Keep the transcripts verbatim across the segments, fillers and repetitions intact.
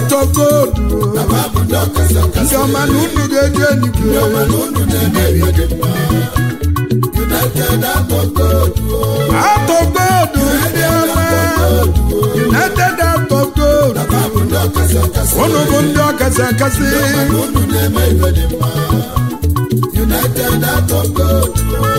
out of gold ndị ọma na unu ga-eji enigwe United out of gold out of gold ndị ọma United out of gold unu bụ ndị ọkasị akasị United out of gold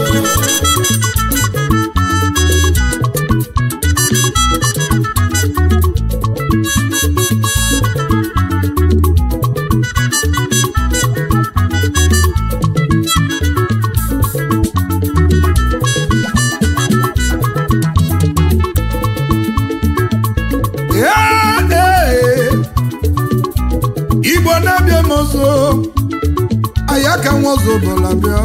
ayaka nwozo bụla bịa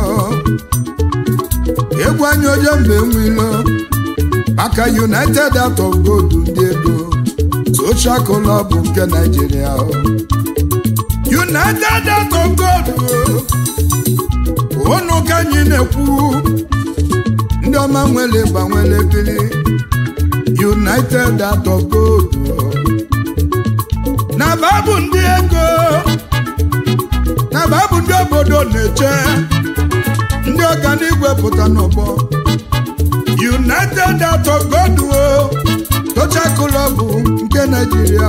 egwu anyị oje mgbe nwilo maka United out of gold ndị ego social club nke Nigeria United out of gold unu ka anyị na-ekwu ndị ọma nwere gbanwere bili United out of gold na babu ndị ego na babu ndị obodo na-eche ndị ọganigwe pụta n'ọgbọ United out of gold social club nke Nigeria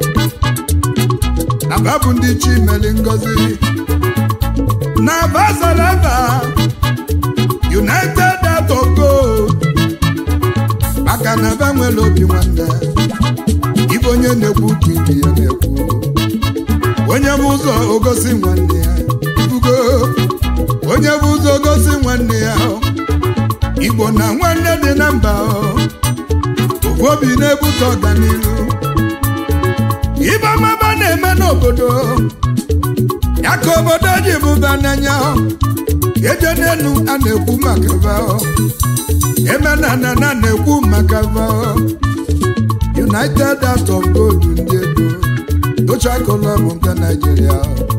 na babu ndị chimeli ngozi na bazalaba United out of gold maka na ba nwere obi nwanne ibe onye na-ekwu kiri ya na-ekwu onye bụ ụzọ ogosi nwanne ya ibugo onye bụ ụzọ ogosi nwanne ya Igbo na nwanne dị na mba ofu obi na-ebute ọganihu ibe ọmaba na-eme n'obodo ya ka obodo ji bụba n'anya eje n'elu a na-ekwu maka va eme na na na na-ekwu maka va United out of gold ndị ego social club nke Nigeria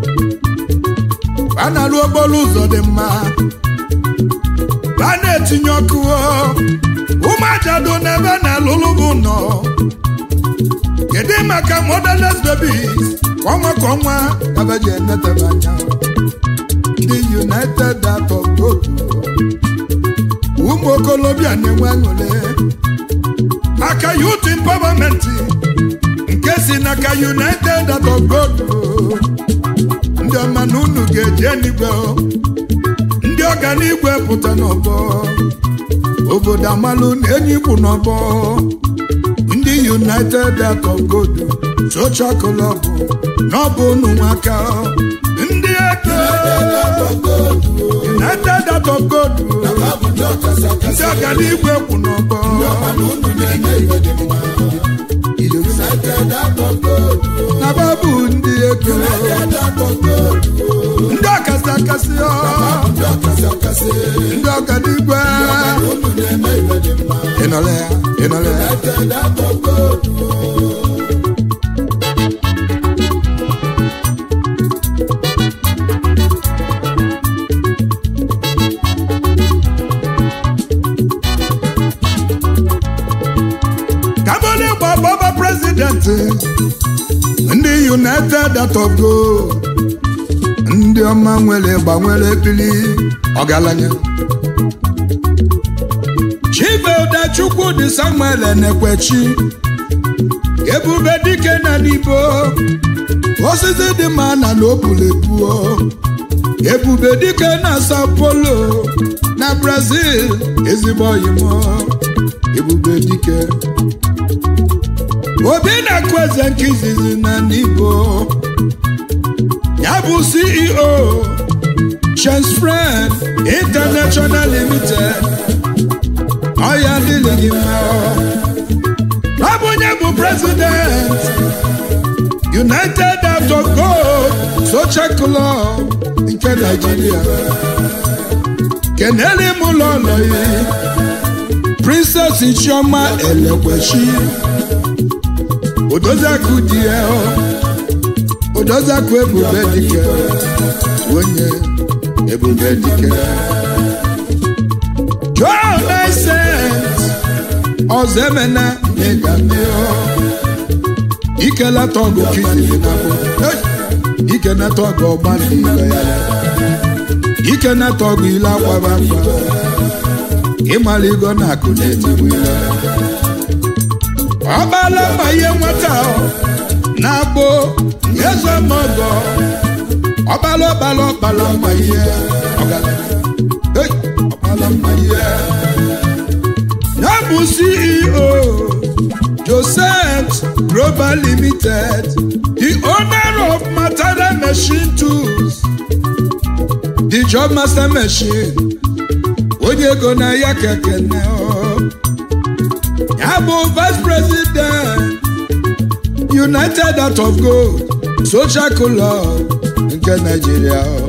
a na-alụ okporo ụzọ dị mma a na-etinye ọkụ ụmụajado n'ebe na-alụlụ bụ nọ kedu maka motherless babies kwa ọnwa ka ọnwa kabeji enetebe anya ndị United out of gold ụmụ okolobịa na-enwe aṅụrị maka youth empowerment nke si n'aka United out of gold ndị ọma na unu ga-eji enigwe ndị ọganigwe pụta n'ọgbọ obodo amalụ na enyi bụ n'ọgbọ ndị United out of gold social club n'ọbụ unu nwaka ndị ego United out of gold ndị ọganigwe kwụ n'ọgbọ na babu ndị ego ndị ọkasị akasị ndị ọganigwe ịnọle ya ịnọle ya Baba president ndị United out of gold ndị ọma nwere gbanwere bili ọgaranya Chibedachukwu dị Samuel Enekwechi ebube dike na n'Igbo osisi dị mma na n'obulebuo ebube dike na Sao Paulo na Brazil ezigbo oyimo ebube dike obi na-akụ eze nke izizi na n'Igbo ya bụ C E O Chance Friend International Limited ọya dịlị gị mma ọ bụ onye bụ president United out of gold social club nke Nigeria kenele m ụlọ ụlọ ya Princess Chioma Elekwechi Odozaku di ya Odozaku ebube dike onye ebube dike John Vincent Ozemena Megameo ikelata ọgụ kizili na bụ ikenata ọgụ ọgba n'ile ya ikenata ọgụ ile akwaba akwa ịmara igo na akụ na-etigbu ile ọbala mma ihe nwata na-abụ eze mọgọ ọbala ọbala ọbala mma ihe ọbala mma ihe ya bụ C E O Joseph Global Limited, the owner of Matara Machine Tools, the Job Master Machine, onye go na ya kekene o. Ya bụ Vice President, United Heart of Gold, Social Club nke Nigeria o.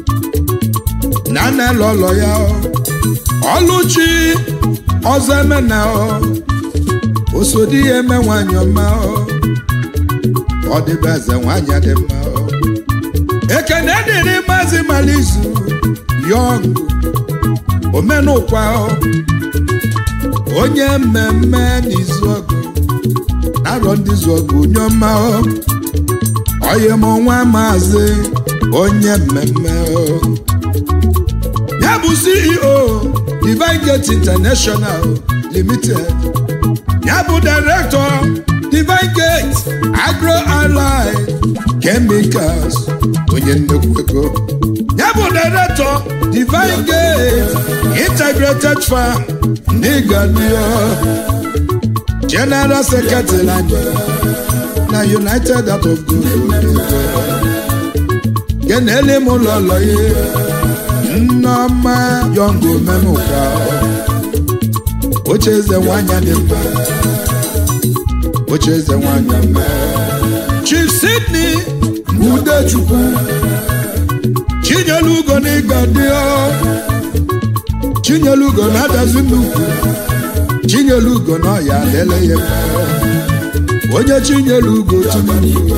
Nana lolo ya o. Oluchi Ozemena o. Osodi eme nwanyị ọma o. Ọ dịbe eze nwanyị dị mma o. Ekene dịrị Maazị Malizu Young Omenụkwa o. Onye mmemme n'izu ọgụ narọ ndị izu ọgụ onye ọma o. Onye m nwa Maazị onye mmemme o. Ya bụ C E O Divine Gate International Limited. Ya bụ Director Divine Gate Agro Allied Chemicals onye nnukwu ego. Ya bụ Director Divine Gate Integrated Farm Nigeria. General Secretary na United Heart of Gold. Kenele m lọlọ ye Nneọma Young Omenụkwa oche eze nwanyị dị mma oche eze nwanyị mma Chief Sydney Udechukwu Chinyelugo n'Igbadio Chinyelugo na-adazi nnukwu Chinyelugo na ọya lele ya onye Chinyelugo Chinyelugo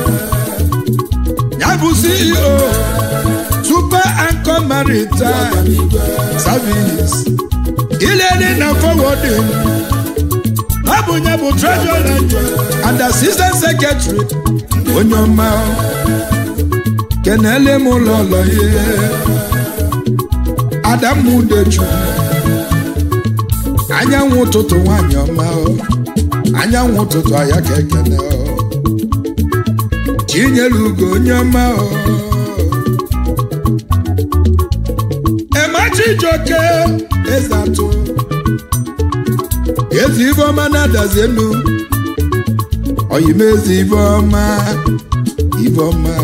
ya bụ C E O Super Anchor Maritime Service Ilele na forwarding Abunye bụ Treasurer and Assistant Secretary onye ọma Kenele m lọlọ ye Adam Udechukwu anyanwụ ụtụtụ nwanyị ọma anyanwụ ụtụtụ aya ka ekene Chinyelugo onye ọma Emachijoke Ezatụ Ezi Ivoma na-adazi elu Oyimezi Ivoma Ivoma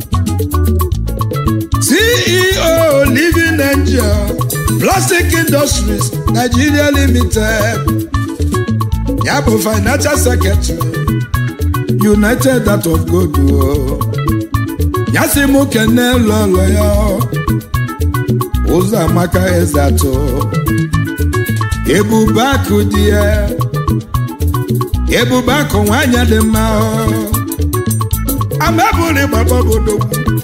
C E O Living Angel Plastic Industries Nigeria Limited. Ya bụ Financial Secretary United Heart of Gold. Ya si mụ kene lọlọ ya Ụzọamaka Ezatụ Ebubakụ dị ya Ebubakụ nwanyị dị mma Amebụrụ gbaba obodo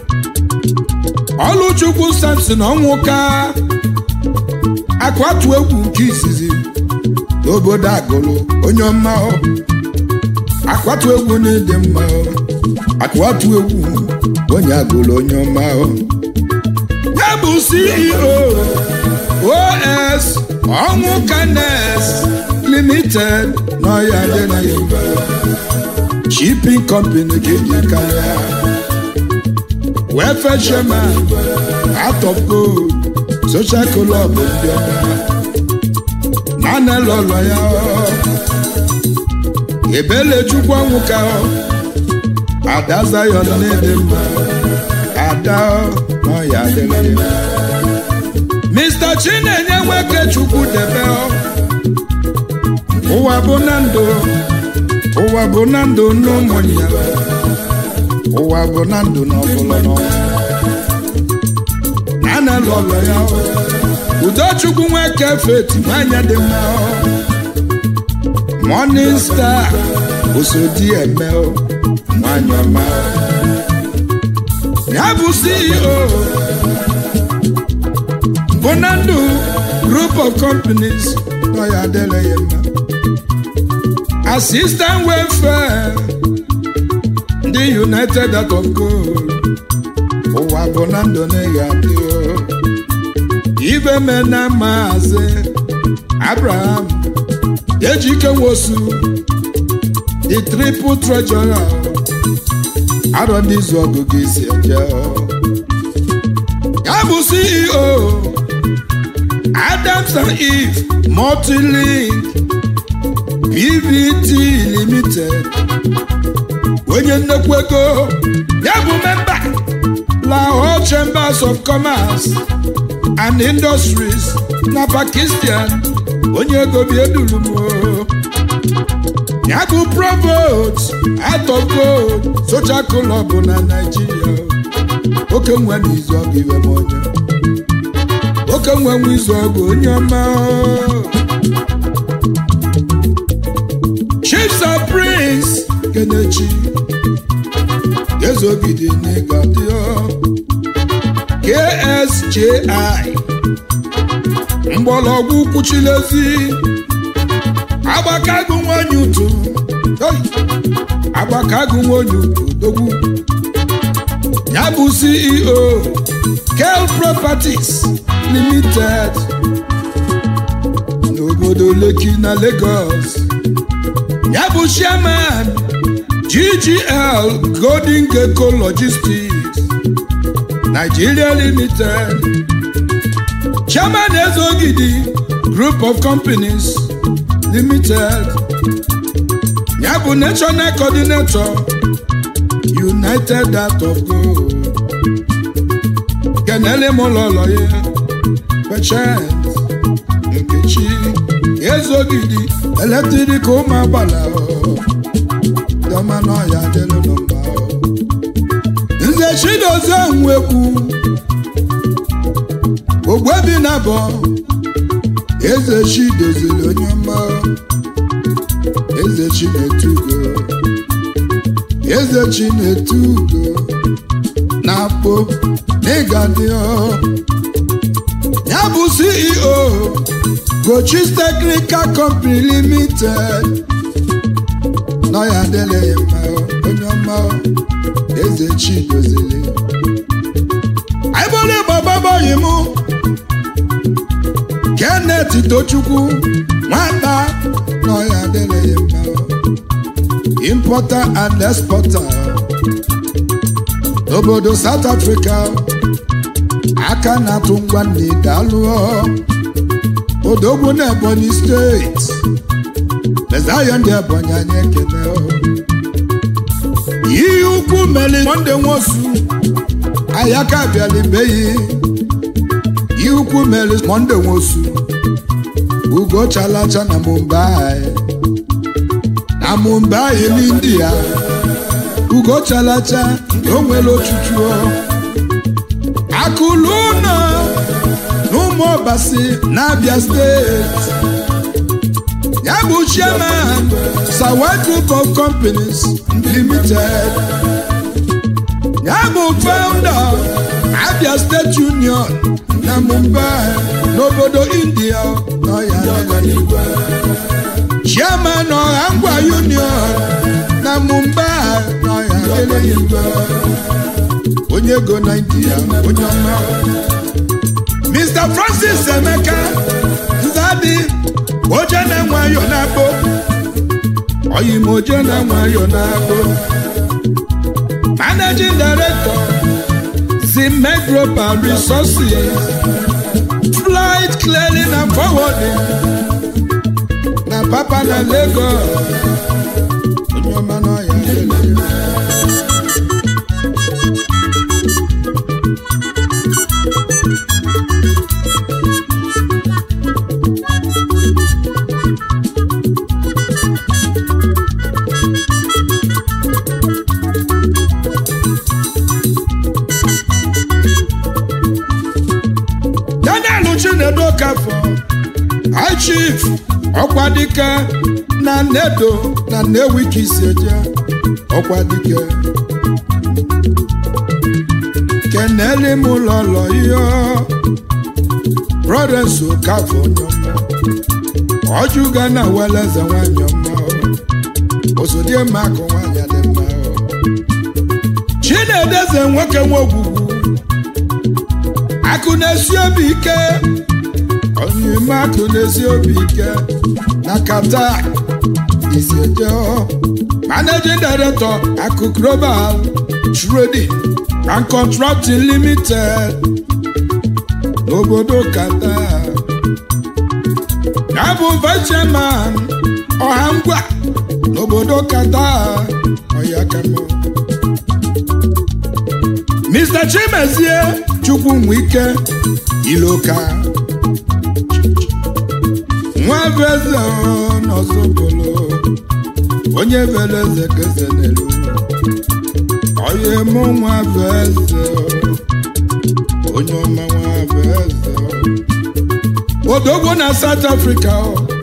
Ọlụchukwu Samson Ọnwụka akwatu egwu nke izizi n'obodo Agụlụ onye ọma akwatu egwu n'ịdị mma akwatu egwu onye Agụlụ onye ọma ya bụ C E O O S Ọnwụka Nest Limited n'ọya dị na Yoruba Shipping Company keji karịa Welfare Chairman Heart of Gold Social Club ndị ọma Nana lọlọ ya Ebelechukwu Ọnwụka Ada Zion n'ịdị mma Ada n'ọya adịghị mma Mister Chinenye Nwekechukwu Debe ụwa bụ na ndụ ụwa bụ na ndụ n'ụmụnya ụwa bụ na ndụ n'ọbụla n'ọnwụ Nana lọlọ ya Udochukwu Nweke Feti nwanyị dị mma Morning Star Osodi eme nwanyị ọma ya bụ C E O Bonandu Group of Companies n'ọya adịghị mma Assistant Welfare ndị United Heart of Gold ụwa bụ na ndụ na-eyadị ibe me na Maazị Abraham Ejike Nwosu the triple treasurer arọ ndị izu ọgụgụ isi eje ya bụ C E O Adams and Eve Multilink P V T Limited onye nnekwu ego ya bụ memba Lahore Chambers of Commerce and Industries na Pakistan onye ego bi edulumo ya bụ Provost Heart of Gold Social Club na Nigeria oke nwe n'izu ọgụ iwe m onye oke nwe nwe izu ọgụ onye ọma Chiefs of Prince Kenechi Ezogidi Negadio K S J I mgbọlọgwụ kwuchilezi agbakagu nwanyị utu agbakagu nwanyị utu dogwu ya bụ C E O Kel Properties Limited n'obodo Lekki na Lagos ya bụ Chairman G G L Golden Gecko Logistics Nigeria Limited Chairman Ezogidi Group of Companies Limited ya bụ National Coordinator United Heart of Gold Kenele Mololo ya Patient Nkechi Ezogidi Electric ụmụ agbala dọmanọ ya dịlụ nọmba Nze Chidozie Nwekwu Ogwebi na bọ Eze Chidozili onye ọma Eze Chinetugo Eze Chinetugo na-apụ n'ịgadio ya bụ C E O Gochis Technical Company Limited nọ ya dele ya mma onye ọma Eze Chidozili aịbọle gbababoyi mụ Kenneth Tochukwu nwata nọ ya dele ya mma Importer and exporter obodo South Africa aka na-atụ ngwa nne dalụọ odogwu na Ebonyi steeti Mezayo ndị Ebonyi anyị ekene ihe ukwu meli Monday Nwosu ayaka abịalibeghị ihe ukwu meli Monday Nwosu Ugo Chalacha na Mumbai na Mumbai n'India Ugo Chalacha o nwere ochuchu Akuluna n'ụmụ ọbasi na Abia steeti ya bụ Chairman Sawa Group of Companies Limited ya bụ Founder Abia State Union na Mumbai n'obodo India nọ ya Chairman Ọhangwa Union na Mumbai nọ ya onye go Nigeria onye ọma Mister Francis Emeka Nzadi oje na nwayo na-akpọ oyim oje na nwayo na-akpọ Managing Director Zimek Global Resources Flight Clearing and Forwarding na Papa na Lagos onye ọma nọ ya High Chief Okwadike na Nedo na Nnewi Kiseje Okwadike Kenele Mulolo yo Brothers Okafo nyoma Ojuga na Weleze wanyoma Osodie Mako wanya dema Chinedeze nwoke nwogwugwu akụ na-esi obi ike onye ime akụ na-esi obi ike na Qatar Isiejo Managing Director Akụ Global Trading and Contracting Limited n'obodo Qatar ya bụ Vice Chairman Ọhangwa n'obodo Qatar Oyakamo Mister Chimezie Chukwunwike Iloka Nwaveze n'Ozobolo onye veleze keze n'elu oye mụ Nwaveze onye ọma Nwaveze odogwo na South Africa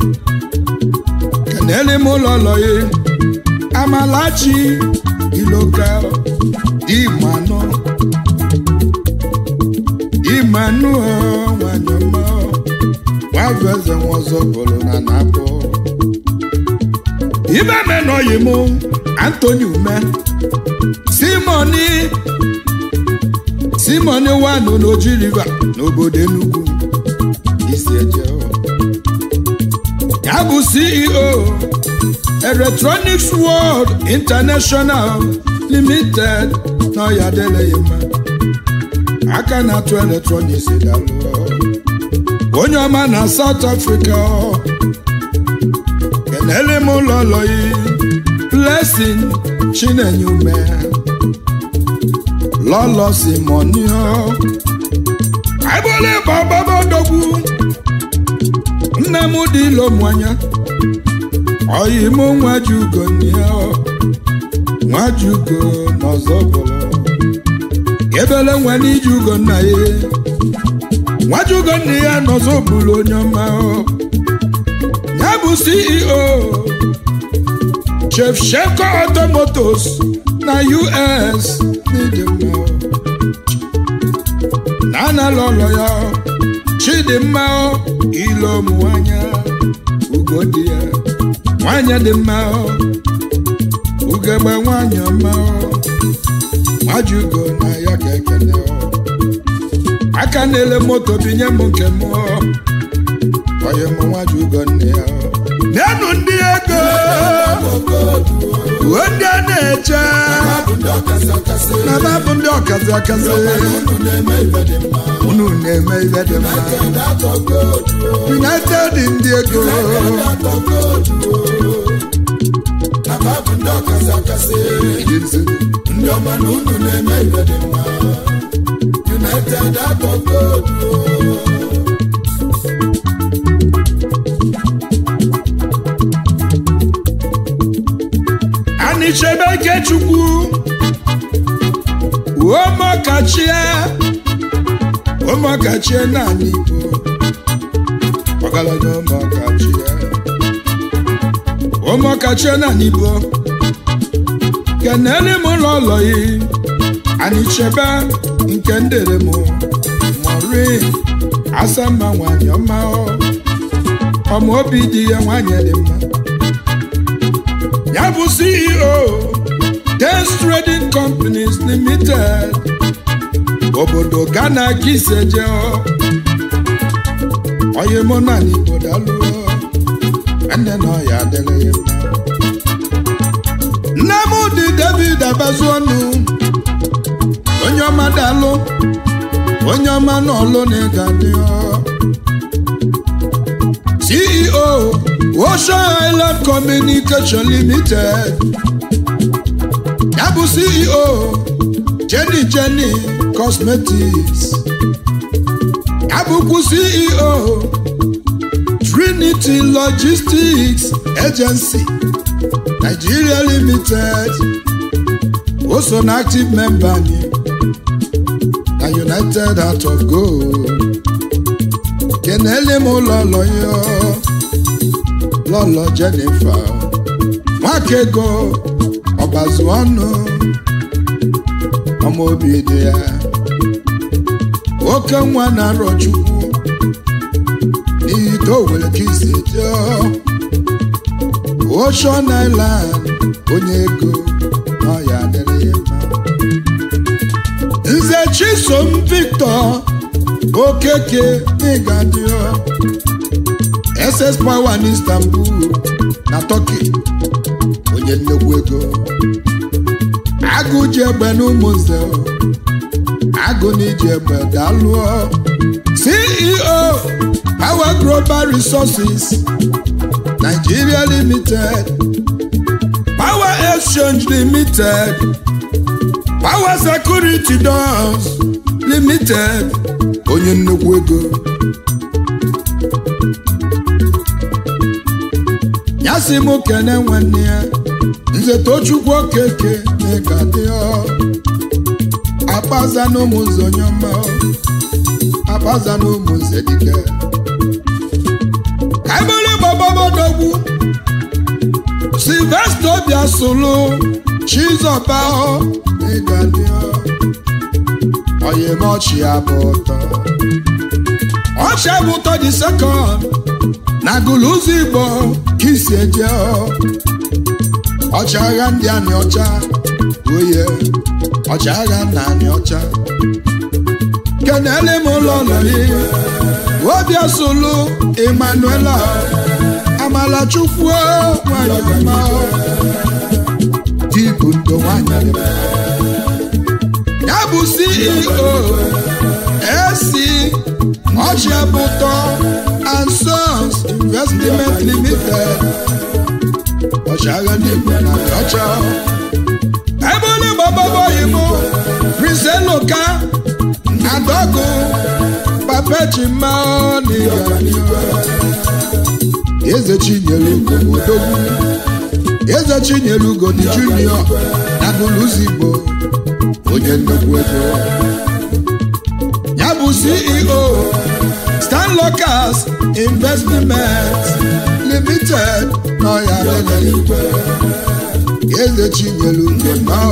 kenele mụ lọlọye Amalachi Iloka Imano Imano wanyoma Nwaveze Nwozobolo na Napo Ibe meno yimu Anthony Ume Simoni Simoni wanu n'Oji River n'obodo Enugu Isiejo Yabu C E O Electronics World International Limited no yadele yema aka na to electronics dalo onye ọma na South Africa kenele mo loloyi Blessing Chinenyume lolo Simonio aibole baba bodogu nnamudi lo mwanya oyi mo nwajugo nio nwajugo n'Ozobolo ebele nwani ijugo nna ye nwajugo nna ya n'Ozobolo nyoma ya bụ C E O Chef Sheko Automotos na U S Nidimma Nana lolo ya Chidimma ilo mwanya ugodia mwanya dimma ugebe mwanya ma Nwajugo na ya kekele aka nele moto binye m nke m oye m Nwajugo nne ya nenu ndị ego ndị a na-eche na babụ ndị ọkazi akazi unu na-eme ihe dị mma United ndị ego ndị ọma na unu na-eme ihe dị mma United Atọgodu Anichebeke Chukwu Omokachie Omokachie naanị Igbo ọgaranya Omokachie Omokachie naanị Igbo kenele m lọlọyi Anichebe nke ndere m Maureen Asama nwanyị ọma ọma obi dị ya nwanyị dị mma ya bụ C E O Dance Trading Companies Limited obodo Ghana Kiseje oye mụ na n'Igbo dalụ nne na ọya adịrị ya mma nne m dị David Abazuonu onye ọma dalụ onye ọma n'ọlụ na ịga dị C E O Ocean Island Communication Limited ya bụ C E O Jenny Jenny Cosmetics ya bụkwa C E O Trinity Logistics Agency Nigeria Limited o so na active member anyị na United Heart of Gold kenele m lọlọ yo lọlọ Jennifer Nwakego Ọbazuọnụ ọmọ obi dị ya oke nwa na-arọ Chukwu n'ihi ka o were ka isi jụọ Ocean Island onye ego na ya adịrị ya mma Chisom Victor Okeke Igadio S S Power n'Istanbul na Turkey onye nnekwu ego agụ ji egbe n'ụmụnze agụ n'iji egbe dalụọ C E O Power Global Resources Nigeria Limited, Power Exchange Limited, Power Security Doors Limited onye nnukwu ego nyasị m kene nwanne ya Nze Tochukwu Okeke n'Igadio akpaza n'ụmụnze onye ọma akpaza n'ụmụnze dike kaibole bababodogwu Sylvester Obiasulu Chizoba Igadio Oyemochi Abụtọ Ọchị Abụtọ the second na Guluzi Igbo kisi eje ọchị agha ndị anị ọcha oye ọchị agha na anị ọcha kenele m ụlọ nọrị Obiasulu Emmanuela Amalachukwu nwanyị ọma Dibu ndo nwanyị ya bụ C E O S C Ọchị Abụtọ and Sons Investment Limited ọchị agha ndị Igbo na ọcha ebe onye gbababọghị m Prince Eloka Adọgụ Papechima n'Igadio Eze Chinyere Ugo Odogwu Eze Chinyere Ugo dị Junior na Guluzi Igbo onye nnukwu ego ya bụ C E O Stan Locals Investment Limited n'ọya lele igwe Eze Chinyere Ugo na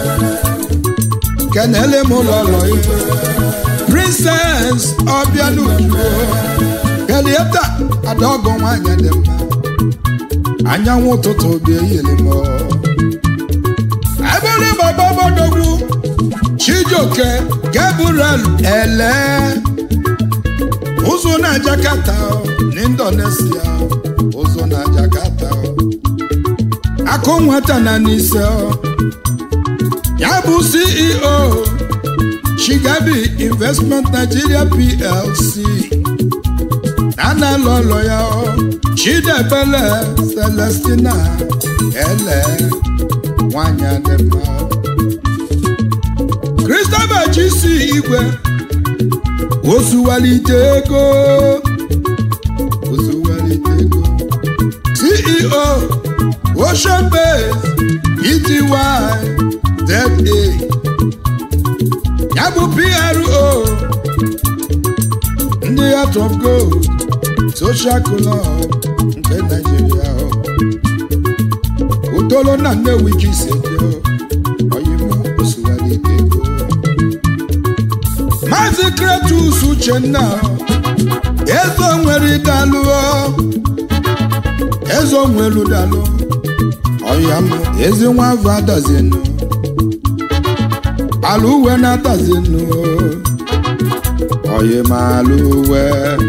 kenele m ụlọlọ igwe Princess Obianuju Elieta Adọgụ nwanyị dị mma anyanwụ ụtụtụ obi eyiri m ebere bababodogwu Chijioke Gabriel Ele ụzọ na Jakarta n'Indonesia ụzọ na Jakarta akụ nwata na n'ise ya bụ C E O Chigabi Investment Nigeria P L C Nana lolo ya Chidebele Celestina Ele nwanyị dị mma Christopher G C Igwe Ozuwalite ego Ozuwalite ego C E O Ocean Base E T Y Z A ya bụ P R O ndị Heart of Gold Social Club nke Nigeria Utolo na Nnewi Chisedio Oyimu Osuwalite ego Mazi Kretus Uchenna Ezo nwere dalu Ezo nwere dalu Oyamu ezi nwa vadazenu Aluwe na tazenu Oye maluwe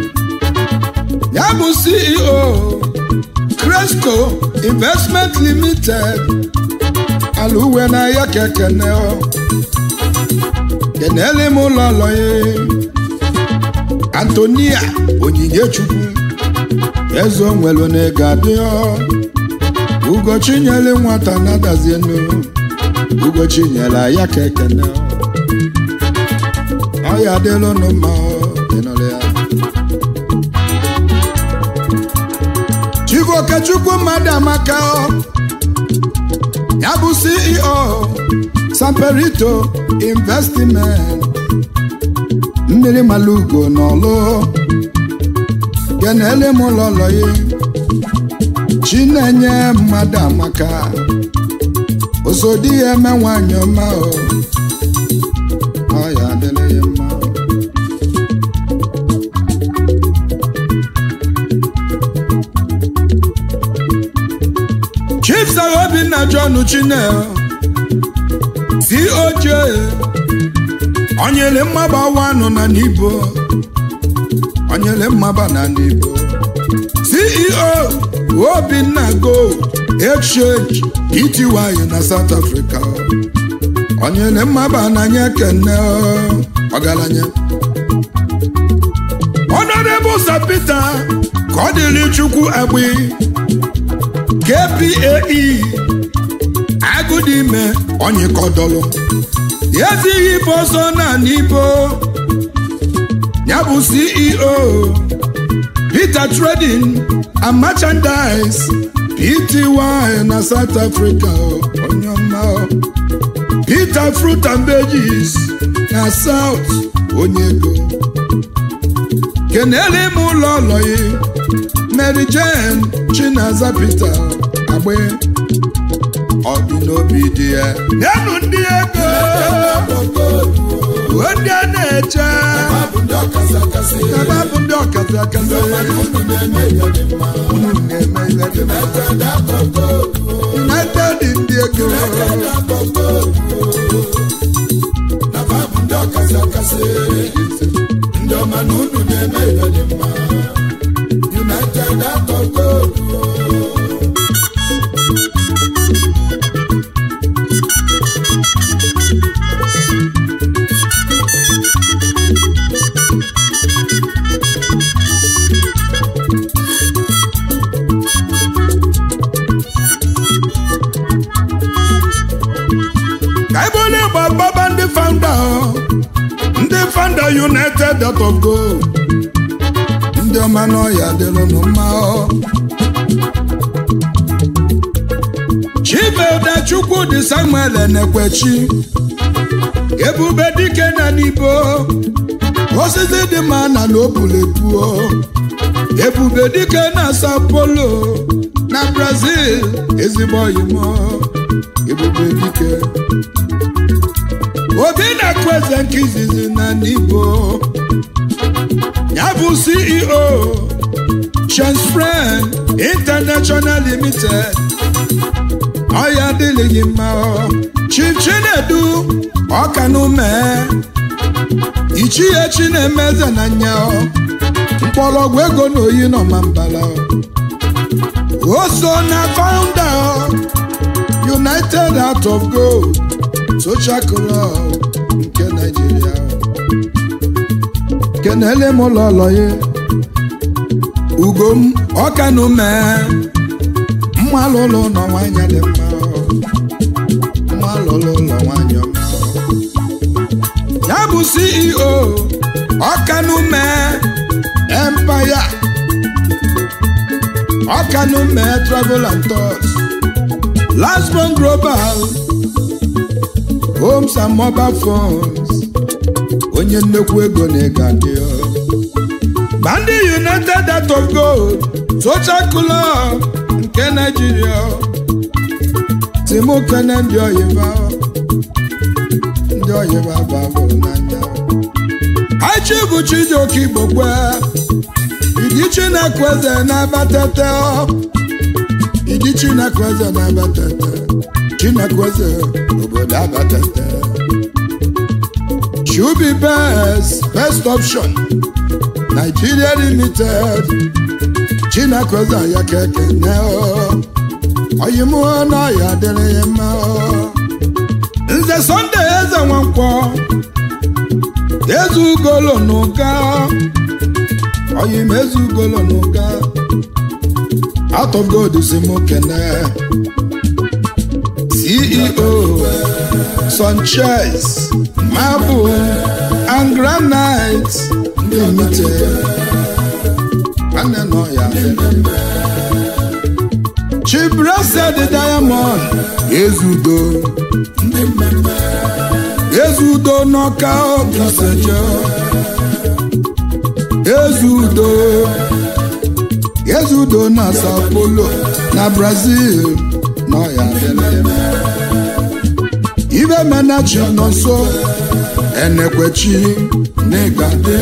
ya bụ C E O Cresco Investment Limited Aluwe na ya kekene kenele m ụlọlọ ya Antonia Onyinye-Chukwu Ezo nwelu n'Igadio Ugo Chinyere nwata na dazienu Ugo Chinyere ya kekene Oya delo no ma enole ya Chivo Kachukwu Madamaka ya bụ C E O Samperito Investment mmiri malugo n'ọlụ kenele m ụlọlọ ya Chinenye Madamaka osodi ya eme nwanyị ọma ọ ya adịla ya mma Chief Obinna John Chinel C O J onyele mmaba wanụ na n'ibo onyele mmaba na n'ibo C E O Obinna Gold Exchange Pty na South Africa onyele mmaba na nye kene ọgaranya Honorable Sir Peter Kodili Chukwu Agbi K P A E Agudime onye kodolo Yezi Iboso na Nibo Nyabu C E O Peter Trading and Merchandise Pty na South Africa Onyoma Peter Fruit and Veggies na South Onyego Kenele Muloloyi Mary Jane Chinaza Peter Agbe Odinobi dia Nenu ndi ego Wende aneche Nababu ndi okasa kasa United ndi ego Nababu ndi okasa kasa Ndoma nunu neme yadima United Agogo Kaibole Baba ndi founder Ndi founder United Agogo Ndi omano ya delo no mao Chibe Chukwu di Samuel Enekwechi Ebube dike na nibo Osisi di mana lobulepuo Ebube dike na Sao Paulo na Brazil ezigbo yimo Ebube dike Obinna Kweze Nkizizi na nibo Yabu C E O Chance Friend International Limited Oya dili yima Chief Chinedu Okanume Ichie Chinemeze na nya Mkpọlọgwụ ego n'oyi nọ ma mbala Oso na founder United Heart of Gold Social Club nke Nigeria Kenele Mololoye Ugom Okanume Mmalolo no nwanya dị mma Mmalolo no nwanya mma Yabu C E O Okanume Empire Okanume Travel and Tours Lastborn Global Homes and Mobile Phones Onye nnekwu ego na-ega ndị Bandi United Heart of Gold Social Club nke Nigeria Timu Kene ndị oyiba ndị oyiba babụrụ n'anya Achibu Chijioke Igbokwe Idi Chinekweze na-abatete Idi Chinekweze na-abatete Chinekweze obodo abatete Shubi Best Best Option Nigeria Limited Chinekweze ayakeke neo Oyimu na ya dere yema Nze Sunday eze Nwankwo Ezu ugolo n'ụga Oyim ezu ugolo n'ụga Out of God si mụ kene C E O Sanchez Marble and Granite Limited Ane no ya Chibrasa the Diamond Ezudo Ezudo knockout Kisejo Ezudo Ezudo na Sao Paulo na Brazil no ya dele Ibe menachi nonso Enekwechi negade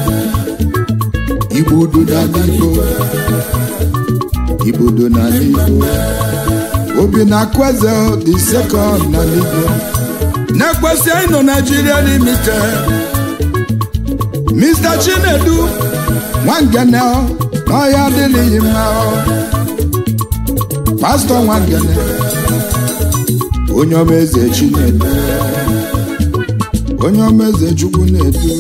Ibudu na Nibo Ibudu na Nibo Obinna Kweze the second na Nibo na-ekwesị anyị nọ Nigeria Limited Mister Chinedu Nwangene n'ọya adịghị mma Pastor Nwangene onye ọma eze Chinedu onye ọma eze Chukwu na-edu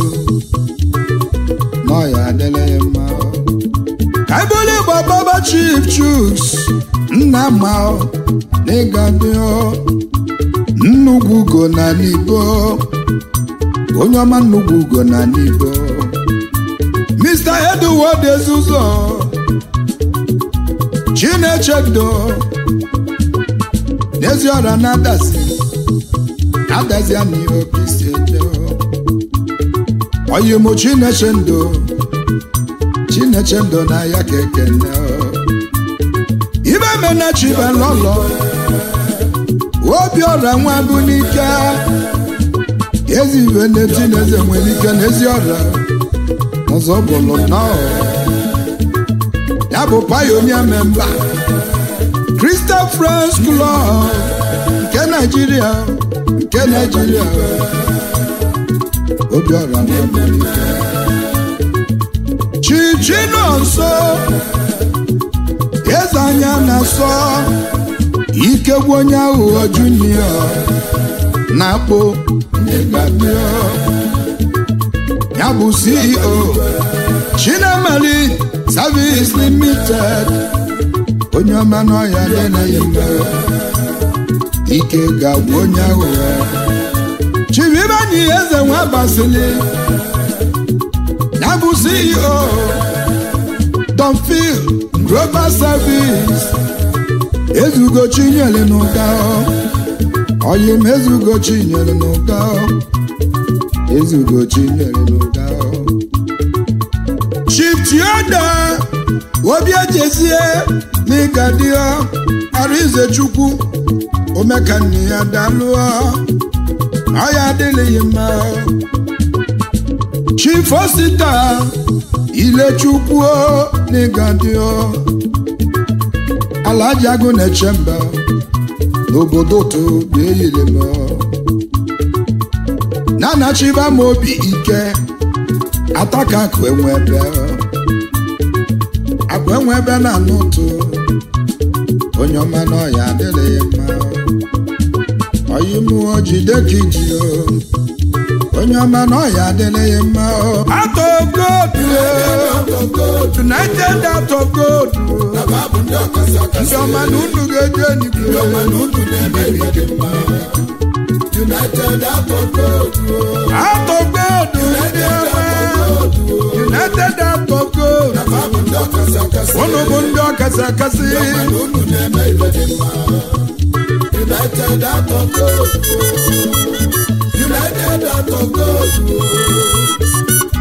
n'ọya adịghị mma kaibole baba Chief Chuks nna ma n'ịga dị nnukwu ugo na n'ibo onye ọma nnukwu ugo na n'ibo Mister Edward Ezuzo Chinechedo n'ezi ọra na-adazi adazi anyị okisi edo oyimo Chinechendo Chinechendo na ya kekene ibe mena chiba lọlọ obi ọra nwa bụ n'ike ezi iwe na-eti n'eze nwere ike n'ezi ọra ọzọ bụlụ nnọọ ya bụ pionia member Crystal Friends Club nke Nigeria nke Nigeria obi ọra nwa bụ n'ike Chichinonso eze anya na-asọ ikegbu onye aghụghọ junior na-akpọ Negadio ya bụ C E O Chinamali Service Limited onye ọma n'ọya dị na ime ike ga-agwụ onye aghụghọ Chibibani eze nwa Basili ya bụ C E O Donfield Global Service ezugo Chinyere n'ụka oyim ezugo Chinyere n'ụka ezugo Chinyere n'ụka Chief Tioda obi ejezie n'ịgadio Arize Chukwu omekanni ya dalụọ ọya adịghị mma Chief Osita Ilechukwu n'ịgadio Alhaji Agụ na-echemba n'obodo otu ga-eyiri m na-anachiba m obi ike ataka akụ enwebe akụ enwebe na n'ụtụ onye ọma n'ọya adịghị mma oyi mụọ jide ka iji onye ọma n'ọya adịghị mma atọ gold United out of gold ndị ọma na unu ga-eje n'igwe United out of gold out of gold United out of gold unu bụ ndị ọkasị akasị United out of gold United out of gold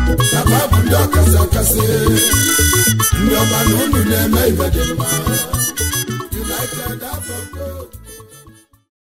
Nababu ndị ọkasị akasị ndị ọma na unu na-eme ibe dị mma